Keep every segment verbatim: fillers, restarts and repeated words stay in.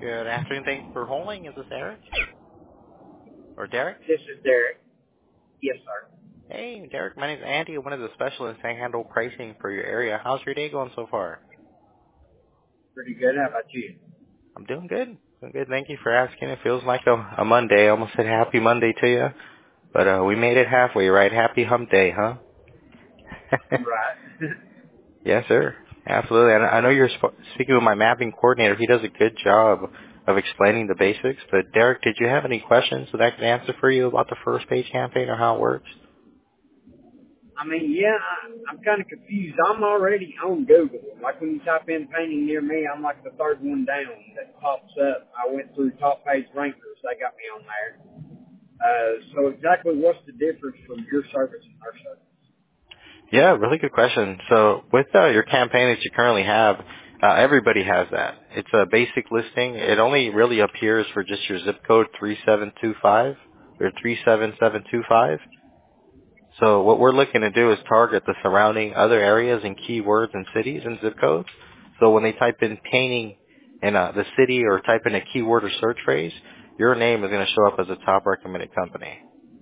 Good afternoon. Thanks for holding. Is this Eric? Or Derek? This is Derek. Yes, sir. Hey, Derek. My name's Andy. I'm one of the specialists. I handle pricing for your area. How's your day going so far? Pretty good. How about you? I'm doing good. Doing good. Thank you for asking. It feels like a, a Monday. I almost said happy Monday to you. But uh, we made it halfway, right? Happy hump day, huh? Right. Yes, sir. Absolutely. And I know you're sp- speaking with my mapping coordinator. He does a good job of explaining the basics. But Derek, did you have any questions that I can answer for you about the first page campaign or how it works? I mean, yeah, I, I'm kind of confused. I'm already on Google. Like when you type in painting near me, I'm like the third one down that pops up. I went through top page rankers. They got me on there. Uh, so exactly what's the difference from your service and our service? Yeah, really good question. So with uh, your campaign that you currently have, uh, everybody has that. It's a basic listing. It only really appears for just your zip code three seven two five or three seven seven two five. So what we're looking to do is target the surrounding other areas and keywords and cities and zip codes. So when they type in painting in uh, the city or type in a keyword or search phrase, your name is going to show up as a top recommended company.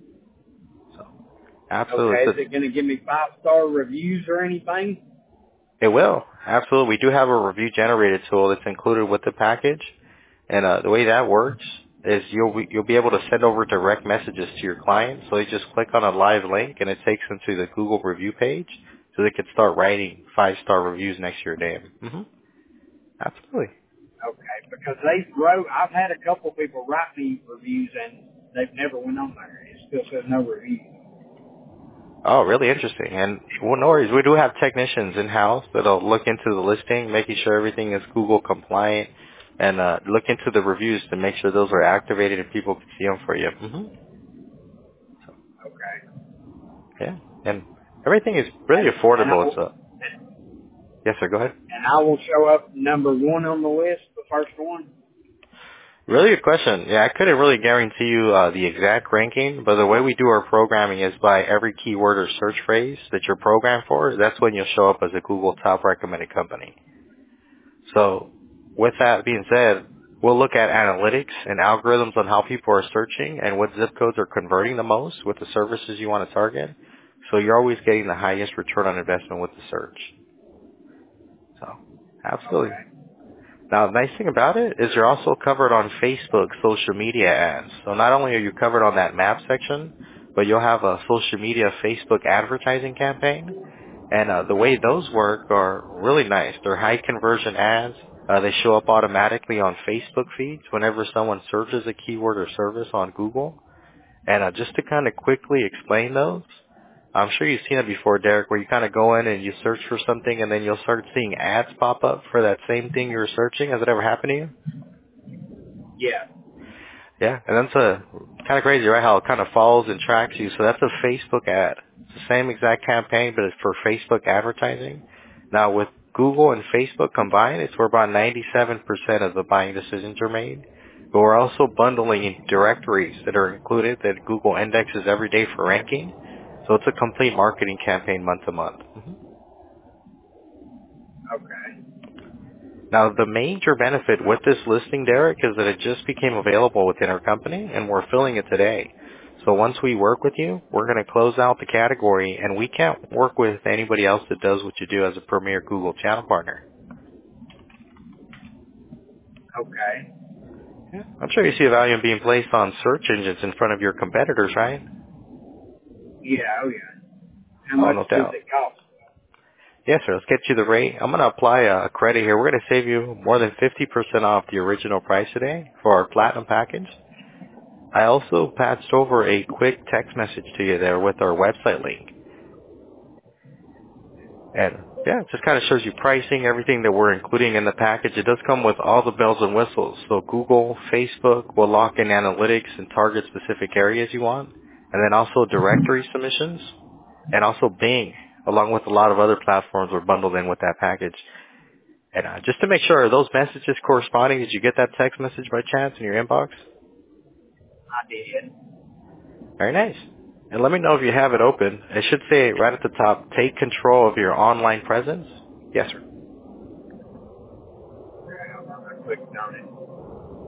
So absolutely. Okay, So is it going to give me five-star reviews or anything? it will. Absolutely. We do have a review generated tool that's included with the package. And uh, the way that works is you'll be, you'll be able to send over direct messages to your clients. So you just click on a live link and it takes them to the Google review page so they can start writing five-star reviews next to your name. Mm-hmm. Absolutely. Okay, because they wrote, I've had a couple people write me reviews and they've never went on there. It still says no reviews. Oh, really interesting. And well, no worries. We do have technicians in-house that'll look into the listing, making sure everything is Google compliant, and uh, look into the reviews to make sure those are activated and people can see them for you. Mm-hmm. Okay. Yeah. And everything is really And, and, I affordable. It's will, uh yes, sir. Go ahead. and I will show up number one on the list, the first one. Really good question. Yeah, I couldn't really guarantee you uh, the exact ranking, but the way we do our programming is by every keyword or search phrase that you're programmed for. That's when you'll show up as a Google top recommended company. So with that being said, we'll look at analytics and algorithms on how people are searching and what zip codes are converting the most with the services you want to target. So you're always getting the highest return on investment with the search. So absolutely. Okay. Now, the nice thing about it is you're also covered on Facebook social media ads. So not only are you covered on that map section, but you'll have a social media Facebook advertising campaign. And uh, the way those work are really nice. They're high conversion ads. Uh, they show up automatically on Facebook feeds whenever someone searches a keyword or service on Google. And uh, just to kind of quickly explain those, I'm sure you've seen it before, Derek, where you kind of go in and you search for something and then you'll start seeing ads pop up for that same thing you were searching. Has it ever happened to you? Yeah. Yeah, and that's a kind of crazy, right? How it kind of follows and tracks you. So that's a Facebook ad. It's the same exact campaign, but it's for Facebook advertising. Now with Google and Facebook combined, it's where about ninety-seven percent of the buying decisions are made. But we're also bundling in directories that are included that Google indexes every day for ranking. So it's a complete marketing campaign month to month. Mhm. Okay. Now, the major benefit with this listing, Derek, is that it just became available within our company, and we're filling it today. So once we work with you, we're going to close out the category, and we can't work with anybody else that does what you do as a premier Google channel partner. Okay. Yeah. I'm sure you see a value in being placed on search engines in front of your competitors, right? Yeah, oh yeah. How Oh, much no does doubt. it cost? Yes, sir. Let's get you the rate. I'm going to apply a credit here. We're going to save you more than fifty percent off the original price today for our platinum package. I also patched over a quick text message to you there with our website link. And yeah, it just kind of shows you pricing, everything that we're including in the package. It does come with all the bells and whistles. So Google, Facebook will lock in analytics and target specific areas you want. And then also directory submissions and also Bing, along with a lot of other platforms are bundled in with that package. And uh, just to make sure, are those messages corresponding? Did you get that text message by chance in your inbox? I did. Very nice. And let me know if you have it open. It should say right at the top, take control of your online presence. Yes, sir. Okay, I clicked on it.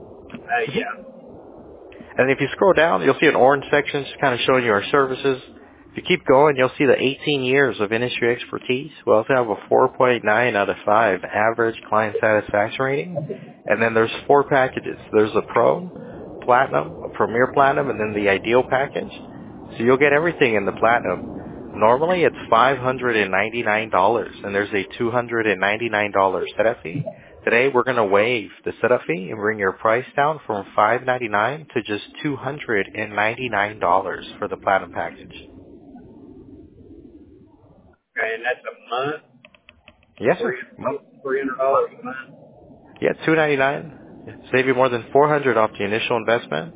Uh, yeah. And if you scroll down, you'll see an orange section just kind of showing you our services. If you keep going, you'll see the eighteen years of industry expertise. We also have a four point nine out of five average client satisfaction rating. And then there's four packages. There's a Pro, Platinum, a Premier Platinum, and then the Ideal package. So you'll get everything in the Platinum. Normally it's five hundred ninety-nine dollars, and there's a two hundred ninety-nine dollars setup fee. Today we're going to waive the setup fee and bring your price down from five hundred ninety-nine dollars to just two hundred ninety-nine dollars for the Platinum package. Okay, and that's a month? Yes, sir. three hundred dollars a month? Yeah, two hundred ninety-nine dollars. Save you more than four hundred dollars off the initial investment.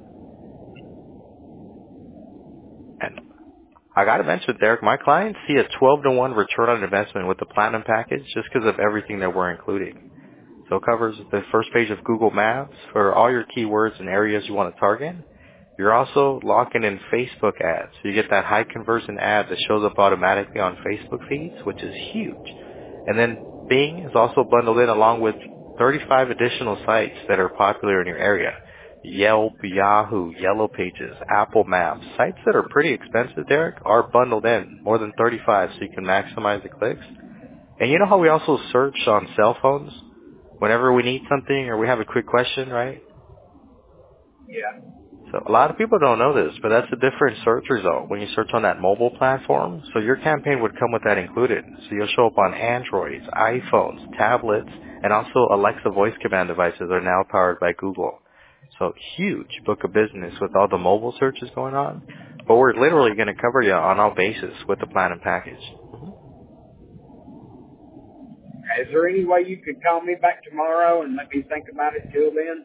And I got to mention, Derek, my clients see a twelve to one return on investment with the Platinum package just because of everything that we're including. So it covers the first page of Google Maps for all your keywords and areas you want to target. You're also locking in Facebook ads. So you get that high conversion ad that shows up automatically on Facebook feeds, which is huge. And then Bing is also bundled in along with thirty-five additional sites that are popular in your area. Yelp, Yahoo, Yellow Pages, Apple Maps, sites that are pretty expensive, Derek, are bundled in, more than thirty-five, so you can maximize the clicks. And you know how we also search on cell phones whenever we need something or we have a quick question, right? Yeah. So a lot of people don't know this, but that's a different search result when you search on that mobile platform. So your campaign would come with that included. So you'll show up on Androids, iPhones, tablets, and also Alexa voice command devices are now powered by Google. So huge book of business with all the mobile searches going on. But we're literally going to cover you on all bases with the Platinum package. Is there any way you could call me back tomorrow and let me think about it till then?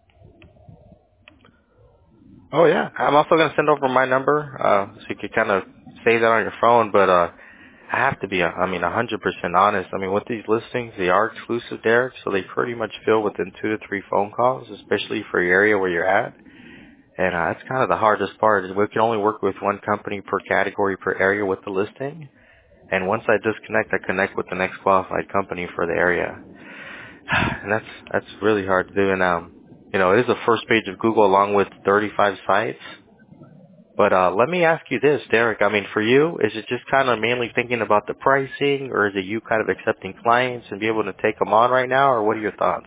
Oh, yeah. I'm also going to send over my number uh, so you can kind of save that on your phone. But uh, I have to be, uh, I mean, one hundred percent honest. I mean, with these listings, they are exclusive, Derek, so they pretty much fill within two to three phone calls, especially for your area where you're at. And uh, that's kind of the hardest part. Is we can only work with one company per category per area with the listing. And once I disconnect, I connect with the next qualified company for the area. And that's that's really hard to do. And um, you know, it is the first page of Google along with thirty-five sites. But uh, let me ask you this, Derek. I mean, for you, is it just kind of mainly thinking about the pricing, or is it you kind of accepting clients and be able to take them on right now, or what are your thoughts?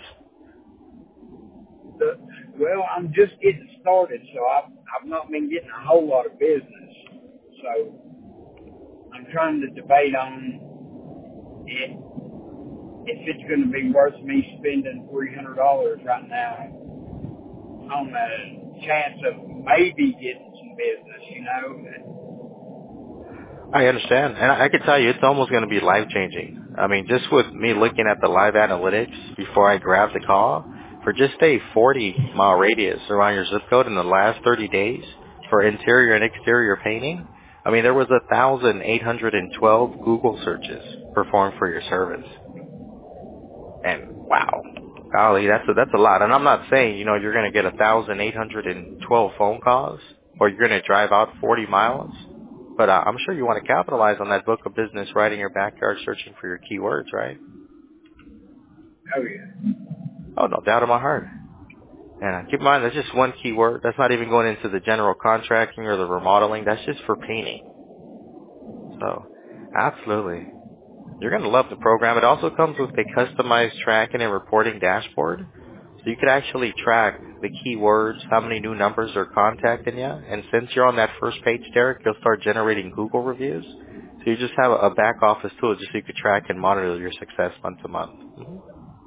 The, well, I'm just getting started, so I've, I've not been getting a whole lot of business. So I'm trying to debate on it, if it's going to be worth me spending three hundred dollars right now on the chance of maybe getting some business, you know. I understand. And I can tell you, it's almost going to be life-changing. I mean, just with me looking at the live analytics before I grab the call, for just a forty-mile radius around your zip code in the last thirty days for interior and exterior painting, I mean, there was one thousand eight hundred twelve Google searches performed for your service. And wow, golly, that's a, that's a lot. And I'm not saying, you know, you're going to get one thousand eight hundred twelve phone calls or you're going to drive out forty miles. But uh, I'm sure you want to capitalize on that book of business right in your backyard searching for your keywords, right? Oh, yeah. Oh, no doubt in my heart. And uh, keep in mind, that's just one keyword. That's not even going into the general contracting or the remodeling. That's just for painting. So, absolutely. You're going to love the program. It also comes with a customized tracking and reporting dashboard. So you could actually track the keywords, how many new numbers are contacting you. And since you're on that first page, Derek, you'll start generating Google reviews. So you just have a back office tool just so you could track and monitor your success month to month. Mm-hmm.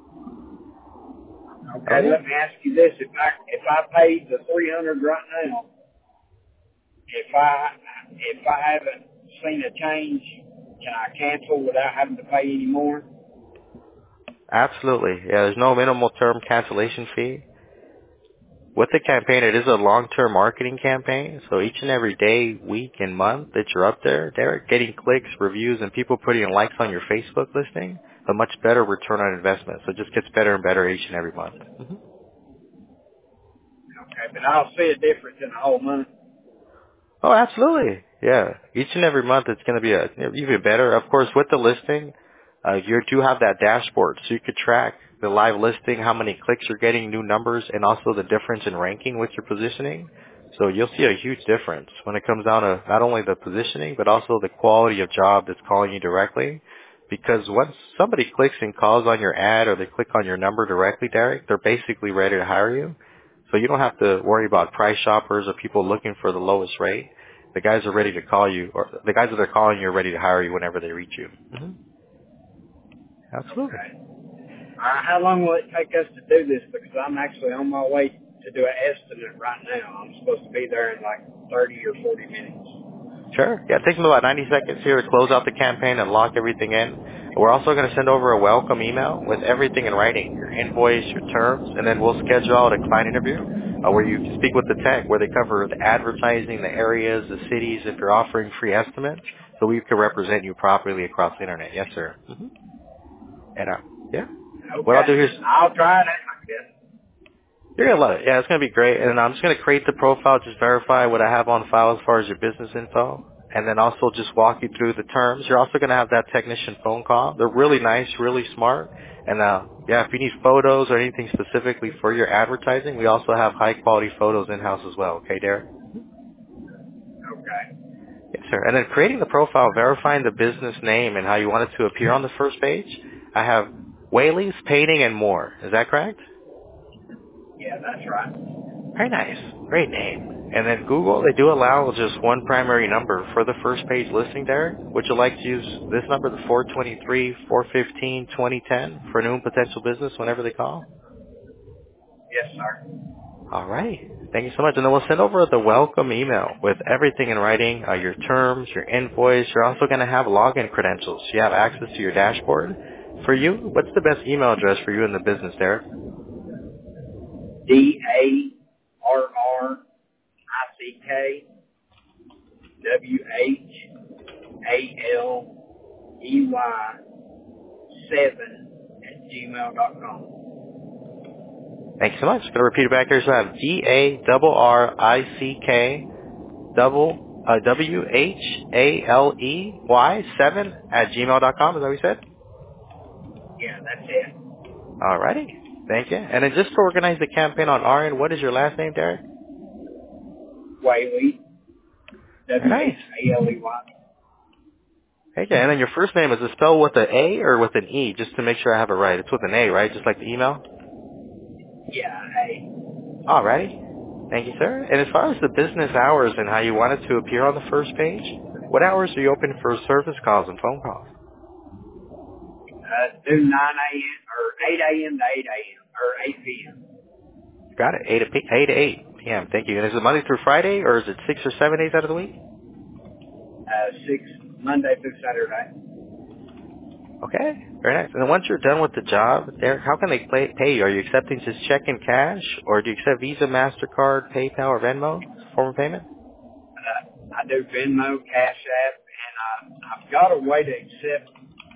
Okay, Oh, yeah. let me ask you this. If I if I paid the three hundred right now, if I if I haven't seen a change, can I cancel without having to pay any more? Absolutely. Yeah, there's no minimal term cancellation fee. With the campaign, it is a long-term marketing campaign. So each and every day, week, and month that you're up there, Derek, getting clicks, reviews, and people putting likes on your Facebook listing, a much better return on investment. So it just gets better and better each and every month. Mm-hmm. Okay, but I'll see a difference in a whole month. Oh, absolutely. Yeah. Each and every month, it's going to be a, even better. Of course, with the listing, uh, you do have that dashboard, so you could track the live listing, how many clicks you're getting, new numbers, and also the difference in ranking with your positioning. So you'll see a huge difference when it comes down to not only the positioning, but also the quality of job that's calling you directly. Because once somebody clicks and calls on your ad or they click on your number directly, Derek, they're basically ready to hire you. So you don't have to worry about price shoppers or people looking for the lowest rate. The guys are ready to call you, or the guys that are calling you are ready to hire you whenever they reach you. Mm-hmm. Absolutely. Okay. All right, how long will it take us to do this? Because I'm actually on my way to do an estimate right now. I'm supposed to be there in like thirty or forty minutes. Sure. Yeah, it takes me about ninety seconds here to close out the campaign and lock everything in. We're also going to send over a welcome email with everything in writing, your invoice, your terms, and then we'll schedule out a client interview uh, where you speak with the tech, where they cover the advertising, the areas, the cities, if you're offering free estimates, so we can represent you properly across the internet. Yes, sir. Mm-hmm. And uh, yeah, what I'll do Okay. here is I'll try that, I guess. you're gonna love it. Yeah, it's gonna be great. And I'm just gonna create the profile, just verify what I have on file as far as your business info, and then also just walk you through the terms. You're also gonna have that technician phone call. They're really nice, really smart. And uh, yeah, if you need photos or anything specifically for your advertising, we also have high quality photos in house as well. Okay, Derek? Okay. Yes, sir. And then creating the profile, verifying the business name and how you want it to appear on the first page. I have Whaley's Painting and More. Is that correct? Yeah, that's right. Very nice. Great name. And then Google, they do allow just one primary number for the first page listing, Derek. Would you like to use this number, the four twenty-three, four fifteen, twenty ten, for new and potential business whenever they call? Yes, sir. All right. Thank you so much. And then we'll send over the welcome email with everything in writing, uh, your terms, your invoice. You're also going to have login credentials. You have access to your dashboard. For you, what's the best email address for you in the business, Derek? D A R R I C K W H A L E Y seven at gmail dot com. Thank you so much. Going to repeat it back here. So I have G A R R I C K double uh, W H A L E Y seven at gmail dot com. Is that what you said? Yeah, that's it. Alrighty. Thank you. And then just to organize the campaign on our end, what is your last name, Derek? Whaley, Very W H nice. A L E Y. Okay. And then your first name, is it spelled with an A or with an E? Just to make sure I have it right. It's with an A, right? Just like the email? Yeah, hey. Alrighty. Thank you, sir. And as far as the business hours and how you want it to appear on the first page, what hours are you open for service calls and phone calls? Uh, do nine a.m. or eight a.m. to eight a.m. or eight p.m. Got it. eight to p- eight to eight p.m. Thank you. And is it Monday through Friday, or is it six or seven days out of the week? Uh, six, Monday through Saturday. Okay. Very nice. And then once you're done with the job, Derek, how can they play, pay you? Are you accepting just check and cash, or do you accept Visa, MasterCard, PayPal, or Venmo as a form of payment? Uh, I do Venmo, Cash App, and I, I've got a way to accept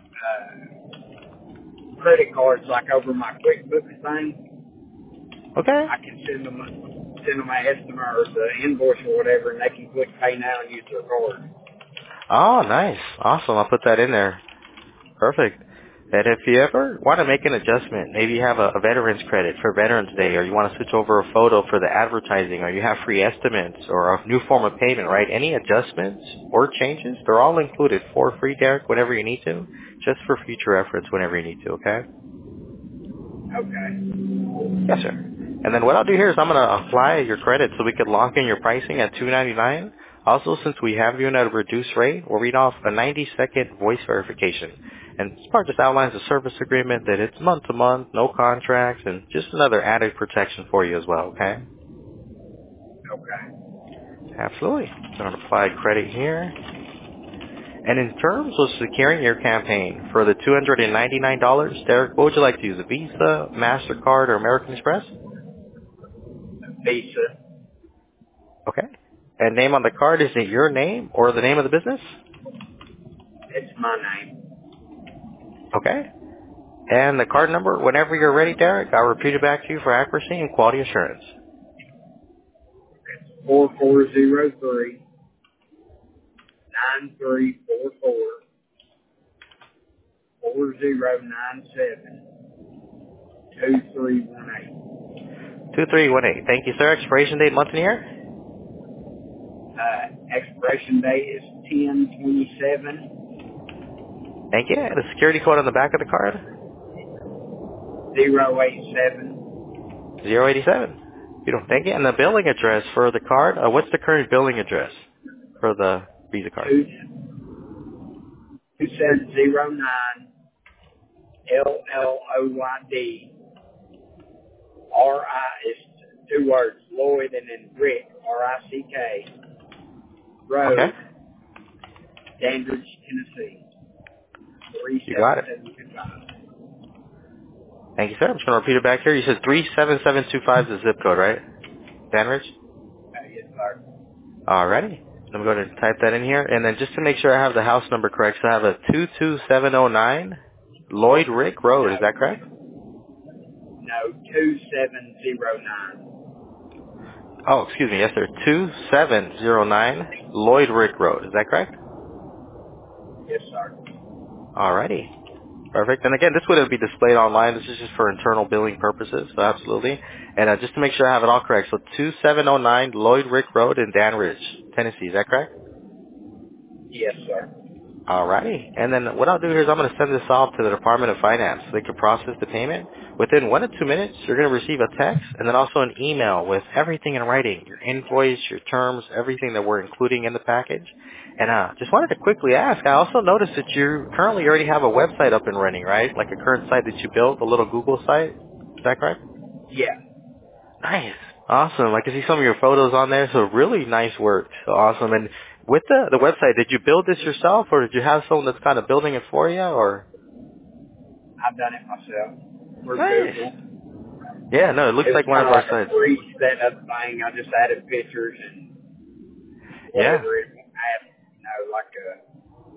uh, credit cards like over my QuickBooks thing. Okay. I can send them, send them my estimate or the invoice or whatever, and they can click pay now and use their card. Oh, nice. Awesome. I'll put that in there. Perfect. And if you ever want to make an adjustment, maybe you have a, a veterans credit for Veterans Day, or you want to switch over a photo for the advertising, or you have free estimates, or a new form of payment, right? Any adjustments or changes, they're all included for free, Derek, whenever you need to, just for future reference whenever you need to, okay? Okay. Yes, sir. And then what I'll do here is I'm going to apply your credit so we could lock in your pricing at two ninety-nine. Also, since we have you in at a reduced rate, we'll read off a ninety second voice verification. And this part just outlines the service agreement that it's month to month, no contracts, and just another added protection for you as well, okay? Okay. Absolutely. So I'm going to apply credit here. And in terms of securing your campaign for the two hundred ninety-nine dollars, Derek, what would you like to use, a Visa, MasterCard, or American Express? Visa. Okay. And name on the card, is it your name or the name of the business? It's my name. Okay. And the card number, whenever you're ready, Derek, I'll repeat it back to you for accuracy and quality assurance. It's four four zero three nine three four four four zero nine seven two three one eight. two three one eight. Thank you, sir. Expiration date, month and year? Uh, expiration date is ten twenty-seven. Thank you. And the security code on the back of the card? zero eight seven. zero eight seven. Beautiful. Thank you. And the billing address for the card? Uh, what's the current billing address for the Visa card? two seven zero nine L L O Y D R I is two words, Lloyd and then Rick, R I C K, Road, Okay. Dandridge, Tennessee, three You got it. seven seven two five. Thank you, sir. I'm just going to repeat it back here. You said three seven seven two five is the zip code, right? Danridge? Uh, yes, sir. Alrighty. I'm going to type that in here. And then just to make sure I have the house number correct, so I have a two two seven oh nine Lloyd Rick Road. No, Is that correct? no, two seven zero nine. Oh, excuse me. Yes, sir. two seven zero nine Lloyd Rick Road. Is that correct? Yes, sir. Alrighty. Perfect. And again, this would be displayed online. This is just for internal billing purposes, so absolutely. And uh, just to make sure I have it all correct, so two seven oh nine Lloyd Rick Road in Danridge, Tennessee. Is that correct? Yes, sir. Alrighty. And then what I'll do here is I'm going to send this off to the Department of Finance so they can process the payment. Within one to two minutes, you're going to receive a text and then also an email with everything in writing, your invoice, your terms, everything that we're including in the package. And uh, just wanted to quickly ask, I also noticed that you currently already have a website up and running, right? Like a current site that you built, a little Google site. Is that correct? Yeah. Nice. Awesome. I can see some of your photos on there, so really nice work. So awesome. And with the, the website, did you build this yourself, or did you have someone that's kind of building it for you, or? I've done it myself. For Nice. Google. Yeah, no, it looks It was like one kind of of our like sites. a free setup thing. I just added pictures and Yeah. whatever it had, you know, like uh,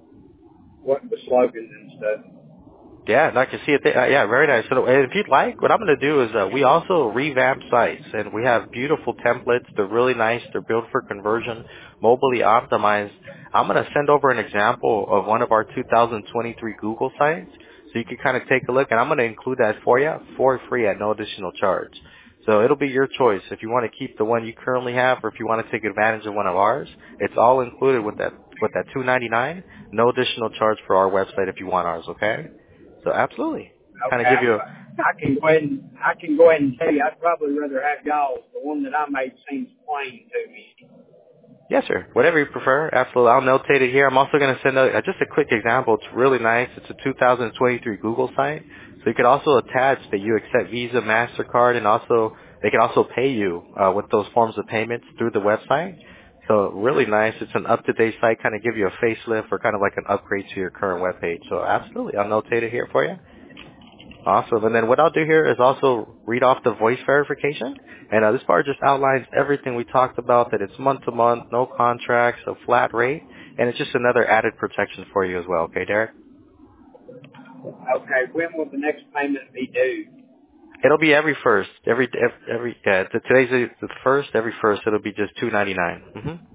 what the slogans and stuff. Yeah, and I can see it there. Uh, yeah, very nice. So uh, if you'd like, what I'm going to do is uh, we also revamp sites, and we have beautiful templates. They're really nice. They're built for conversion, mobilely optimized. I'm going to send over an example of one of our two thousand twenty-three Google sites, so you can kind of take a look, and I'm going to include that for you for free at no additional charge. So it'll be your choice if you want to keep the one you currently have, or if you want to take advantage of one of ours. It's all included with that with that two ninety-nine, no additional charge for our website if you want ours. Okay. So absolutely. Kind Okay, of give you a, I can go ahead and I can go ahead and tell you, I'd probably rather have y'all. The one that I made seems plain to me. yes, sir. Whatever you prefer. Absolutely. I'll notate it here. I'm also going to send out uh, just a quick example. It's really nice. It's a two thousand twenty-three Google site. So you could also attach that you accept Visa, MasterCard, and also they can also pay you uh, with those forms of payments through the website. So really nice. It's an up-to-date site, kind of give you a facelift or kind of like an upgrade to your current webpage. So absolutely. I'll notate it here for you. Awesome. And then what I'll do here is also read off the voice verification. And uh, this part just outlines everything we talked about, that it's month to month, no contracts, a flat rate, and it's just another added protection for you as well. Okay, Derek? Okay, when will the next payment be due? It'll be every first, every every, every yeah. The, today's the, the first, every first. It'll be just two ninety nine. Mm-hmm.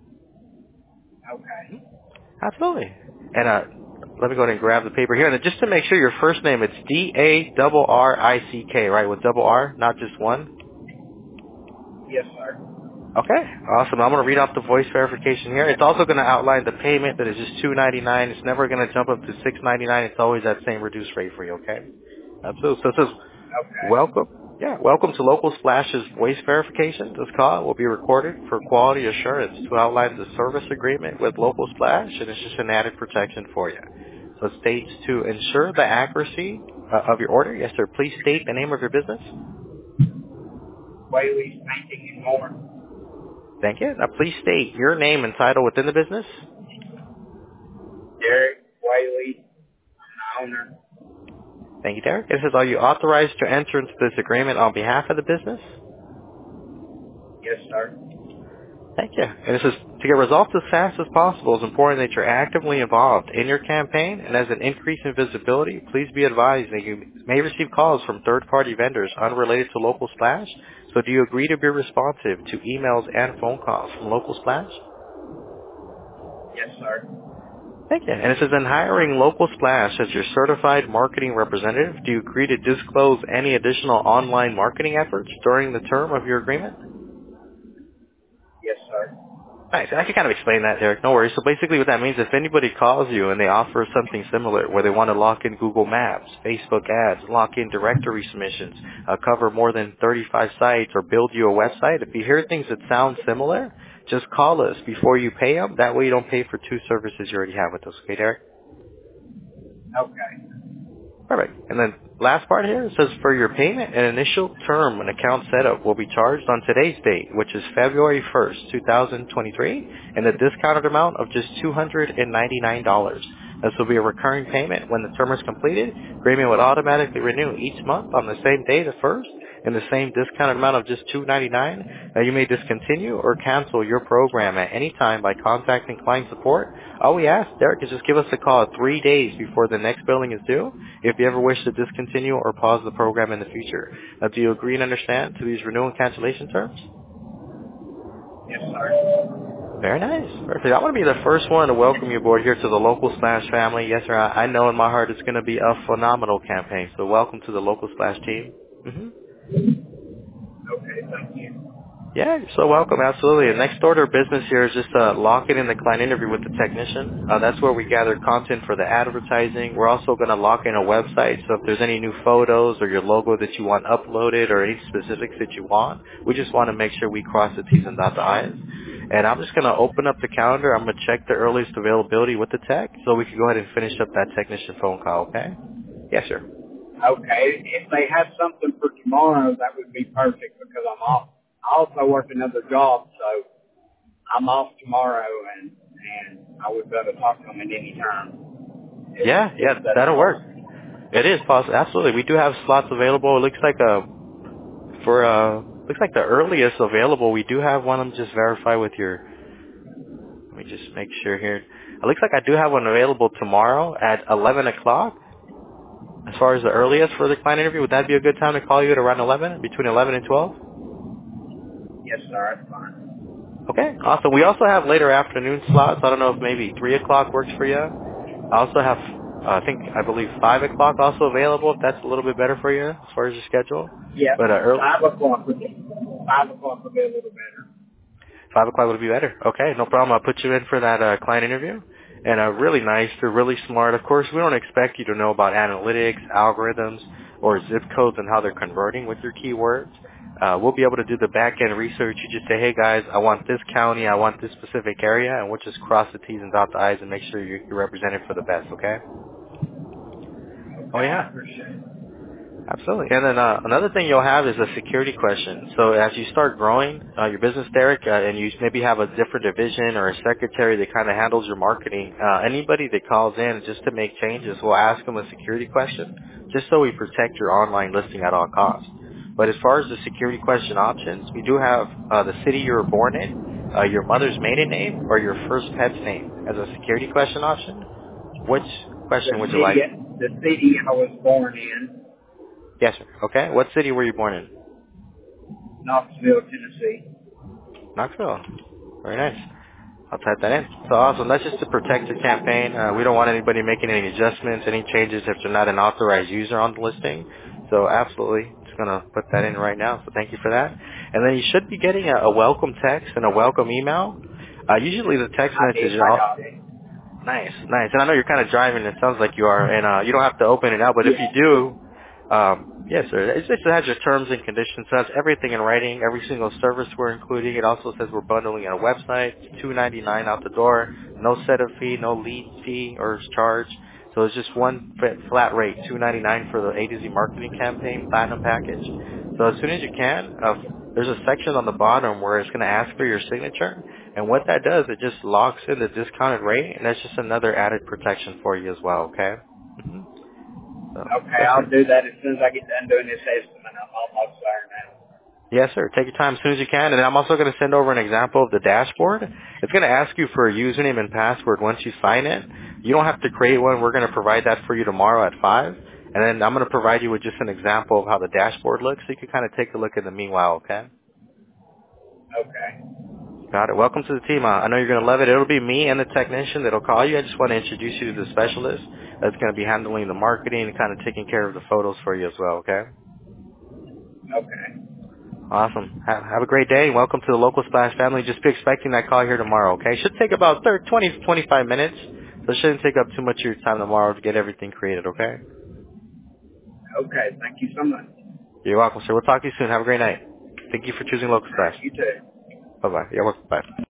Okay. Absolutely. And uh, let me go ahead and grab the paper here. And just to make sure, your first name, it's D A R R I C K, right? With double R, not just one. Yes, sir. Okay, awesome. I'm going to read off the voice verification here. It's also going to outline the payment that is just two ninety-nine. It's never going to jump up to six ninety-nine. It's always that same reduced rate for you, okay? Absolutely. So it says, Okay. welcome. Yeah, welcome to Local Splash's voice verification. This call will be recorded for quality assurance to outline the service agreement with Local Splash, and it's just an added protection for you. So it states to ensure the accuracy uh, of your order. Yes, sir. Please state the name of your business. Whaley's Painting and More. Thank you. Now, please state your name and title within the business. Derek Whaley, owner. Thank you, Derek. It says, are you authorized to enter into this agreement on behalf of the business? Yes, sir. Thank you. And it says, to get results as fast as possible, it's important that you're actively involved in your campaign, and as an increase in visibility, please be advised that you may receive calls from third-party vendors unrelated to Local Splash. So do you agree to be responsive to emails and phone calls from Local Splash? Yes, sir. Thank you. And it says, in hiring Local Splash as your certified marketing representative, do you agree to disclose any additional online marketing efforts during the term of your agreement? Yes, sir. Nice. I can kind of explain that, Derek. No worries. So basically what that means, if anybody calls you and they offer something similar where they want to lock in Google Maps, Facebook ads, lock in directory submissions, uh, cover more than thirty-five sites, or build you a website, if you hear things that sound similar, just call us before you pay them. That way you don't pay for two services you already have with us. Okay, Derek? Okay. Perfect. And then last part here, it says for your payment, an initial term and account setup will be charged on today's date, which is February first, two thousand twenty-three, and a discounted amount of just two hundred ninety-nine dollars. This will be a recurring payment when the term is completed. Agreement would automatically renew each month on the same day, the first, and the same discounted amount of just two hundred ninety-nine dollars. Now you may discontinue or cancel your program at any time by contacting client support. All we ask, Derek, is just give us a call three days before the next billing is due if you ever wish to discontinue or pause the program in the future. Now, do you agree and understand to these renewal and cancellation terms? Yes, sir. Very nice. Perfect. I want to be the first one to welcome you aboard here to the Local Splash family. Yes, sir. I I know in my heart it's going to be a phenomenal campaign. So welcome to the Local Splash team. Mm-hmm. Okay, thank you. Yeah, you're so welcome. Absolutely. The next order of business here is just uh, locking in the client interview with the technician. Uh, that's where we gather content for the advertising. We're also going to lock in a website. So if there's any new photos or your logo that you want uploaded or any specifics that you want, we just want to make sure we cross the T's and dot the I's. And I'm just going to open up the calendar. I'm going to check the earliest availability with the tech so we can go ahead and finish up that technician phone call, okay? Yes, sir. Okay, if they have something for tomorrow, that would be perfect because I'm off. I also work another job, so I'm off tomorrow, and and I would be able to talk to them at any time. If, Yeah, yeah, if that's that'll work. possible. It is possible. Absolutely. We do have slots available. It looks like a For uh, looks like the earliest available, we do have one. I'm just verify with your. Let me just make sure here. It looks like I do have one available tomorrow at eleven o'clock. As far as the earliest for the client interview, would that be a good time to call you at around eleven, between eleven and twelve? Yes, sir, that's fine. Okay, awesome. We also have later afternoon slots. I don't know if maybe three o'clock works for you. I also have, uh, I think, I believe five o'clock also available. If that's a little bit better for you as far as your schedule. Yeah, But uh, early, five o'clock would be five o'clock would be a little better. Five o'clock would be better. Okay, no problem. I'll put you in for that uh, client interview. And uh, really nice. They're really smart. Of course, we don't expect you to know about analytics, algorithms, or zip codes and how they're converting with your keywords. Uh, we'll be able to do the back-end research. You just say, hey, guys, I want this county, I want this specific area, and we'll just cross the T's and dot the I's and make sure you're, you're represented for the best, okay? Oh, Okay, I yeah. appreciate it. Absolutely. And then uh, another thing you'll have is a security question. So as you start growing uh, your business, Derek, uh, and you maybe have a different division or a secretary that kind of handles your marketing, uh, anybody that calls in just to make changes, we'll ask them a security question just so we protect your online listing at all costs. But as far as the security question options, we do have uh, the city you were born in, uh, your mother's maiden name, or your first pet's name as a security question option. Which The question would you city, like? the city I was born in, Yes, sir. Okay. What city were you born in? Knoxville, Tennessee. Knoxville. Very nice. I'll type that in. So awesome. That's just to protect your campaign. Uh, we don't want anybody making any adjustments, any changes if they're not an authorized user on the listing. So absolutely. Just going to put that in right now. So thank you for that. And then you should be getting a, a welcome text and a welcome email. Uh, usually the text I did. message is I all, got it. nice, nice. And I know you're kind of driving. It sounds like you are. And uh, you don't have to open it out. But if you Yeah. do, Um, yes, sir. It just has your terms and conditions. So that's everything in writing, every single service we're including. It also says we're bundling a website. It's two ninety-nine out the door. No setup fee, no lead fee or charge. So it's just one f- flat rate, two ninety-nine for the A to Z marketing campaign platinum package. So as soon as you can, uh, there's a section on the bottom where it's going to ask for your signature. And what that does, it just locks in the discounted rate, and that's just another added protection for you as well, okay? hmm So, Okay, yes, I'll sir. do that as soon as I get done doing this estimate. I'm almost there now. Yes, sir. Take your time as soon as you can. And then I'm also going to send over an example of the dashboard. It's going to ask you for a username and password once you sign it. You don't have to create one. We're going to provide that for you tomorrow at five. And then I'm going to provide you with just an example of how the dashboard looks so you can kind of take a look in the meanwhile, okay? Okay. Got it. Welcome to the team. Uh, I know you're going to love it. It'll be me and the technician that'll call you. I just want to introduce you to the specialist that's going to be handling the marketing and kind of taking care of the photos for you as well, okay? Okay. Awesome. Have, have a great day. Welcome to the Local Splash family. Just be expecting that call here tomorrow, okay? Should take about thirty, twenty to twenty-five minutes, so it shouldn't take up too much of your time tomorrow to get everything created, okay? Okay. Thank you so much. You're welcome, sir. We'll talk to you soon. Have a great night. Thank you for choosing Local All right. Splash. You too. Bye-bye. You're welcome. Bye.